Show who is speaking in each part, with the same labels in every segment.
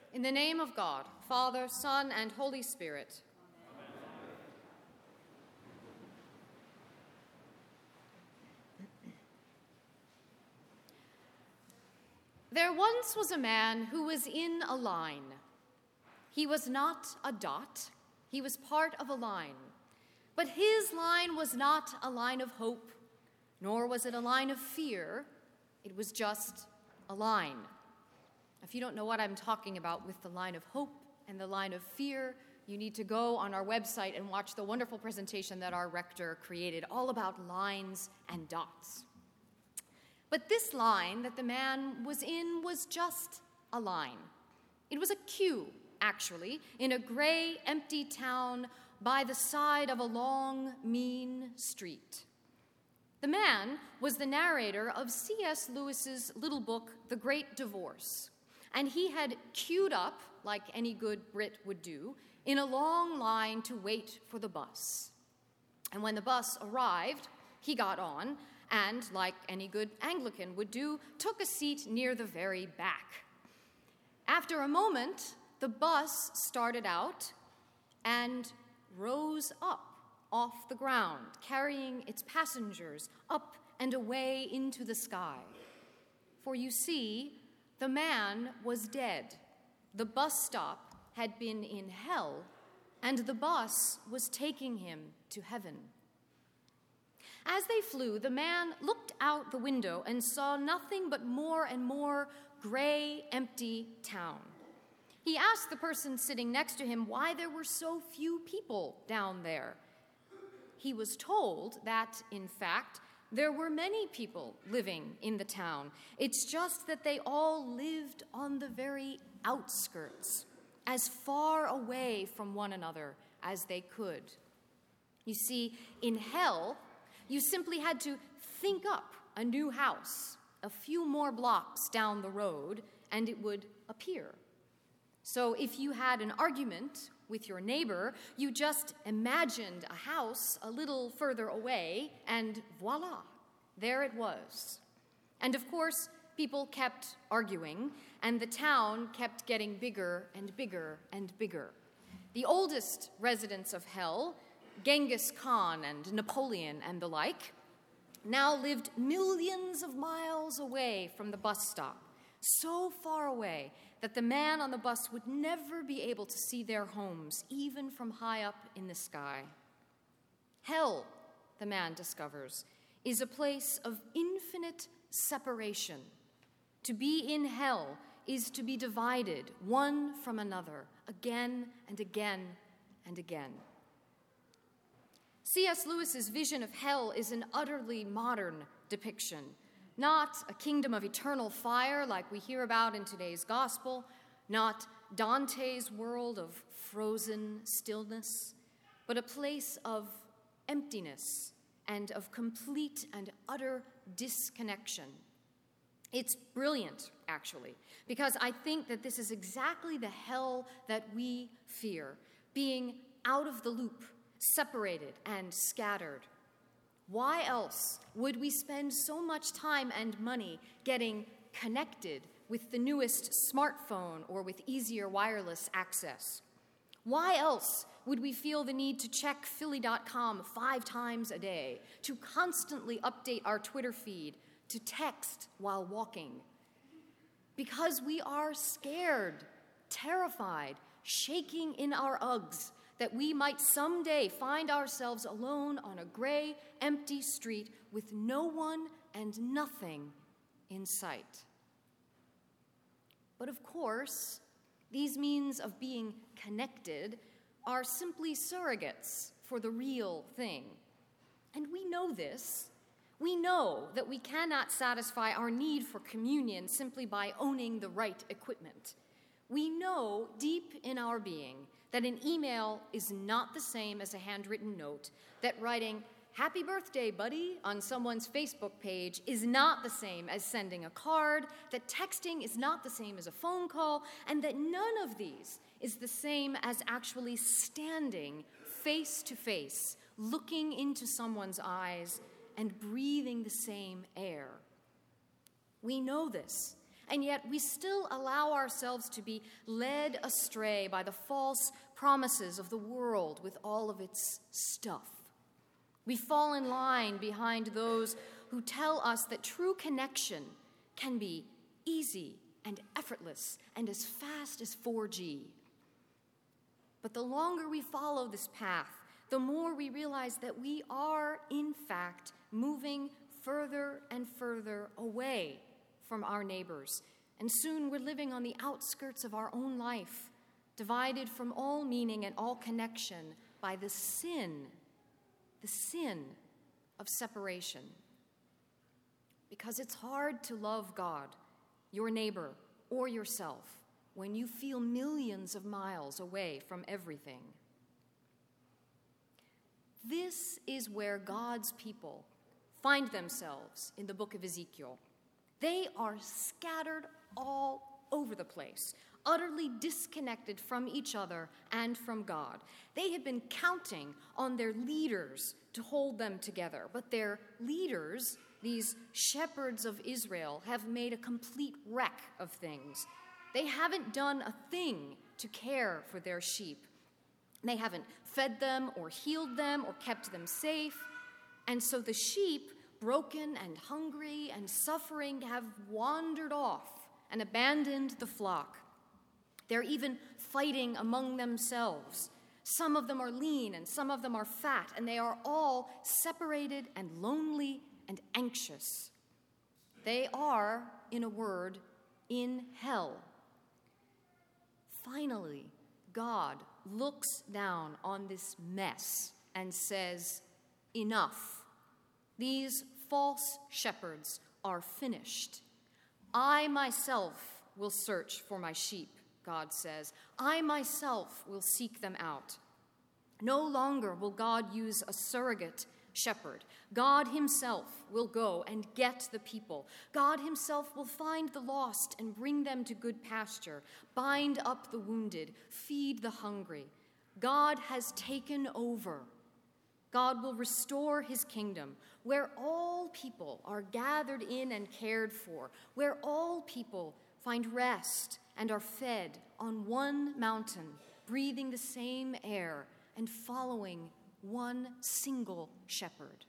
Speaker 1: In the name of God, Father, Son, and Holy Spirit. There once was a man who was in a line. He was not a dot, he was part of a line. But his line was not a line of hope, nor was it a line of fear. It was just a line. If you don't know what I'm talking about with the line of hope and the line of fear, you need to go on our website and watch the wonderful presentation that our rector created all about lines and dots. But this line that the man was in was just a line. It was a queue, actually, in a gray, empty town by the side of a long, mean street. The man was the narrator of C.S. Lewis's little book, The Great Divorce, and he had queued up, like any good Brit would do, in a long line to wait for the bus. And when the bus arrived, he got on, and, like any good Anglican would do, took a seat near the very back. After a moment, the bus started out and rose up off the ground, carrying its passengers up and away into the sky. For you see, the man was dead. The bus stop had been in hell, and the bus was taking him to heaven. As they flew, the man looked out the window and saw nothing but more and more gray, empty town. He asked the person sitting next to him why there were so few people down there. He was told that, in fact, there were many people living in the town. It's just that they all lived on the very outskirts, as far away from one another as they could. You see, in hell, you simply had to think up a new house a few more blocks down the road, and it would appear. So if you had an argument with your neighbor, you just imagined a house a little further away, and voila, there it was. And of course, people kept arguing, and the town kept getting bigger and bigger and bigger. The oldest residents of hell, Genghis Khan and Napoleon and the like, now lived millions of miles away from the bus stop, so far away that the man on the bus would never be able to see their homes, even from high up in the sky. Hell, the man discovers, is a place of infinite separation. To be in hell is to be divided one from another, again and again and again. C.S. Lewis's vision of hell is an utterly modern depiction, not a kingdom of eternal fire like we hear about in today's gospel, not Dante's world of frozen stillness, but a place of emptiness and of complete and utter disconnection. It's brilliant, actually, because I think that this is exactly the hell that we fear, being out of the loop, separated and scattered. Why else would we spend so much time and money getting connected with the newest smartphone or with easier wireless access? Why else would we feel the need to check Philly.com 5 times a day, to constantly update our Twitter feed, to text while walking? Because we are scared, terrified, shaking in our Uggs, that we might someday find ourselves alone on a gray, empty street with no one and nothing in sight. But of course, these means of being connected are simply surrogates for the real thing. And we know this. We know that we cannot satisfy our need for communion simply by owning the right equipment. We know deep in our being that an email is not the same as a handwritten note, that writing "Happy birthday, buddy" on someone's Facebook page is not the same as sending a card, that texting is not the same as a phone call, and that none of these is the same as actually standing face to face, looking into someone's eyes and breathing the same air. We know this, and yet we still allow ourselves to be led astray by the false promises of the world with all of its stuff. We fall in line behind those who tell us that true connection can be easy and effortless and as fast as 4G. But the longer we follow this path, the more we realize that we are, in fact, moving further and further away from our neighbors. And soon we're living on the outskirts of our own life, divided from all meaning and all connection by the sin of separation. Because it's hard to love God, your neighbor, or yourself when you feel millions of miles away from everything. This is where God's people find themselves in the book of Ezekiel. They are scattered all over the place, utterly disconnected from each other and from God. They had been counting on their leaders to hold them together, but their leaders, these shepherds of Israel, have made a complete wreck of things. They haven't done a thing to care for their sheep. They haven't fed them or healed them or kept them safe. And so the sheep, broken and hungry and suffering, have wandered off and abandoned the flock. They're even fighting among themselves. Some of them are lean and some of them are fat, and they are all separated and lonely and anxious. They are, in a word, in hell. Finally, God looks down on this mess and says, "Enough. These false shepherds are finished. I myself will search for my sheep," God says. "I myself will seek them out." No longer will God use a surrogate shepherd. God himself will go and get the people. God himself will find the lost and bring them to good pasture, bind up the wounded, feed the hungry. God has taken over. God will restore his kingdom, where all people are gathered in and cared for, where all people find rest and are fed on one mountain, breathing the same air and following one single shepherd.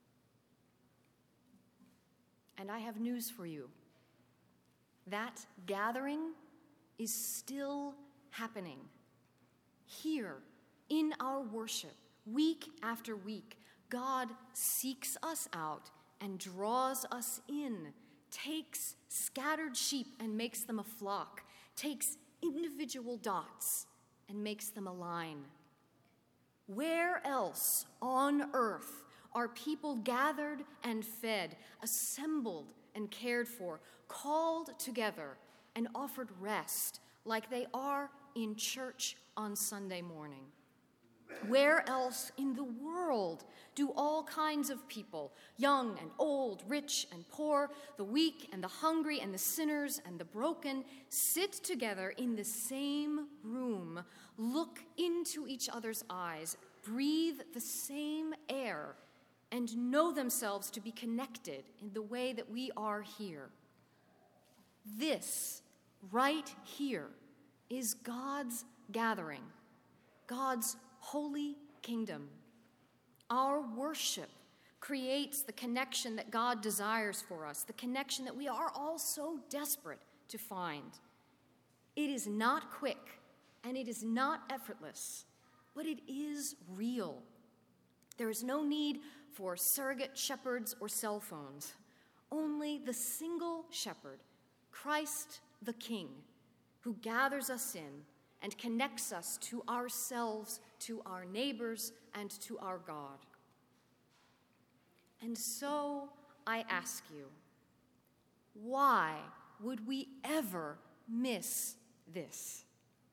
Speaker 1: And I have news for you. That gathering is still happening. Here, in our worship, week after week, God seeks us out and draws us in, takes scattered sheep and makes them a flock, takes individual dots and makes them a line. Where else on earth are people gathered and fed, assembled and cared for, called together and offered rest like they are in church on Sunday morning? Where else in the world do all kinds of people, young and old, rich and poor, the weak and the hungry and the sinners and the broken, sit together in the same room, look into each other's eyes, breathe the same air, and know themselves to be connected in the way that we are here? This, right here, is God's gathering, God's holy kingdom. Our worship creates the connection that God desires for us, the connection that we are all so desperate to find. It is not quick and it is not effortless, but it is real. There is no need for surrogate shepherds or cell phones. Only the single shepherd, Christ the King, who gathers us in and connects us to ourselves, to our neighbors, and to our God. And so I ask you, why would we ever miss this?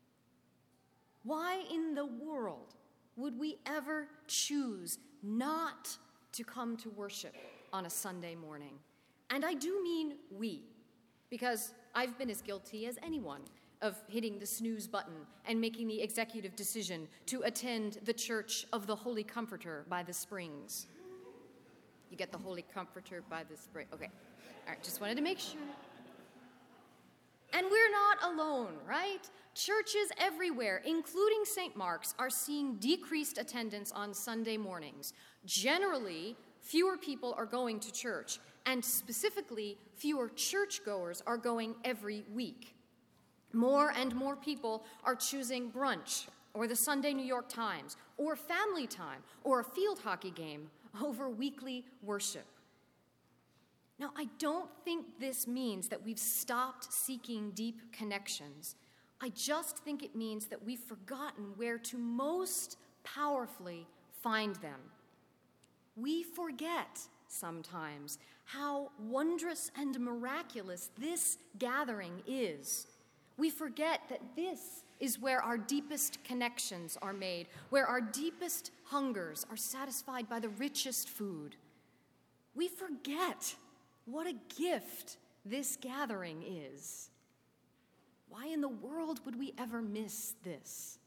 Speaker 1: Why in the world would we ever choose not to come to worship on a Sunday morning? And I do mean we, because I've been as guilty as anyone of hitting the snooze button and making the executive decision to attend the Church of the Holy Comforter by the Springs. You get the Holy Comforter by the Spring. Okay. All right, just wanted to make sure. And we're not alone, right? Churches everywhere, including St. Mark's, are seeing decreased attendance on Sunday mornings. Generally, fewer people are going to church, and specifically, fewer churchgoers are going every week. More and more people are choosing brunch, or the Sunday New York Times, or family time, or a field hockey game over weekly worship. Now, I don't think this means that we've stopped seeking deep connections. I just think it means that we've forgotten where to most powerfully find them. We forget sometimes how wondrous and miraculous this gathering is. We forget that this is where our deepest connections are made, where our deepest hungers are satisfied by the richest food. We forget what a gift this gathering is. Why in the world would we ever miss this?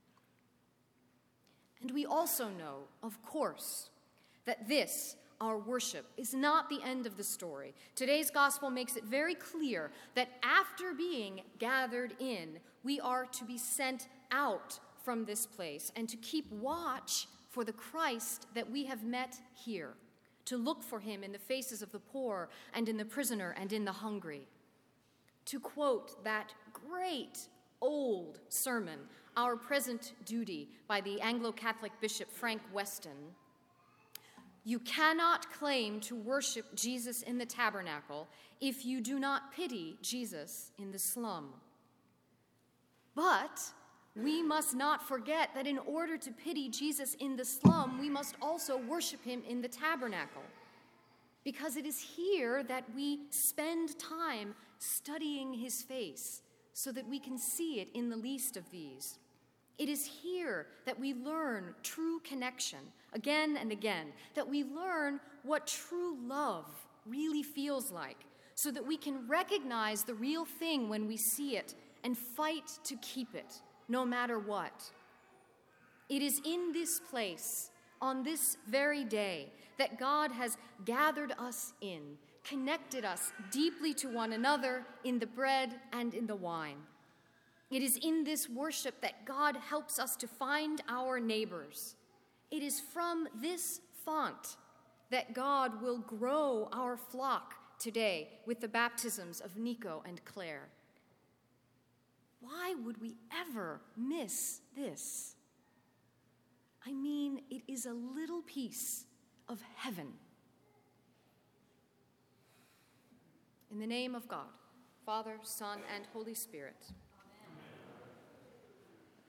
Speaker 1: And we also know, of course, that this, our worship, is not the end of the story. Today's gospel makes it very clear that after being gathered in, we are to be sent out from this place and to keep watch for the Christ that we have met here, to look for him in the faces of the poor and in the prisoner and in the hungry. To quote that great old sermon, Our Present Duty, by the Anglo-Catholic Bishop Frank Weston, you cannot claim to worship Jesus in the tabernacle if you do not pity Jesus in the slum. But we must not forget that in order to pity Jesus in the slum, we must also worship him in the tabernacle, because it is here that we spend time studying his face so that we can see it in the least of these. It is here that we learn true connection again and again, that we learn what true love really feels like, so that we can recognize the real thing when we see it and fight to keep it, no matter what. It is in this place, on this very day, that God has gathered us in, connected us deeply to one another in the bread and in the wine. It is in this worship that God helps us to find our neighbors. It is from this font that God will grow our flock today with the baptisms of Nico and Claire. Why would we ever miss this? I mean, it is a little piece of heaven. In the name of God, Father, Son, and Holy Spirit.